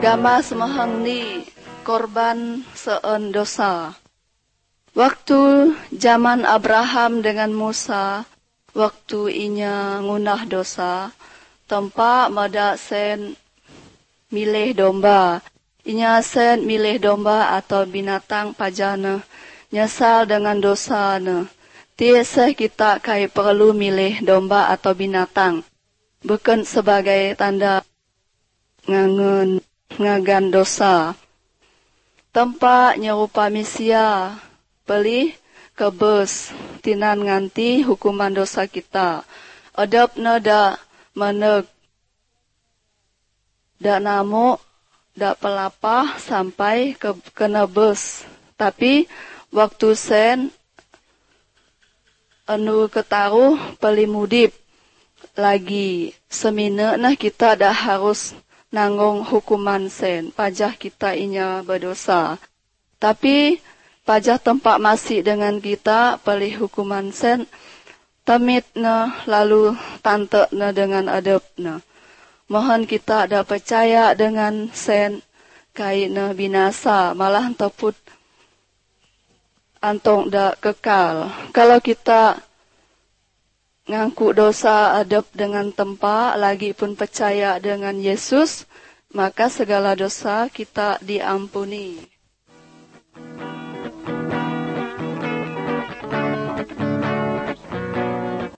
Gama semahang ni korban seun dosa. Waktu zaman Abraham dengan Musa, waktu inya ngunah dosa, tempat mada sen milih domba. Inya sen milih domba atau binatang pajana, nyesal dengan dosa ne. Tieseh kita kai perlu milih domba atau binatang, bukan sebagai tanda ngagan dosa. Tempat nyerupa misia, pelih kebes, tinan nganti hukuman dosa kita. Adab da meneg, da namuk, da pelapah sampai ke nebes. Tapi waktu sen anu ketaruh pelimudip lagi semina nah kita dah harus nanggung hukuman sen pajah kita inya berdosa. Tapi pajah tempat masih dengan kita pelih hukuman sen tamit na lalu tante na dengan adab na. Mohon kita ada percaya dengan sen kai na binasa malah teput antong da kekal. Kalau kita ngangku dosa adab dengan tempat, lagi pun percaya dengan Yesus, maka segala dosa kita diampuni.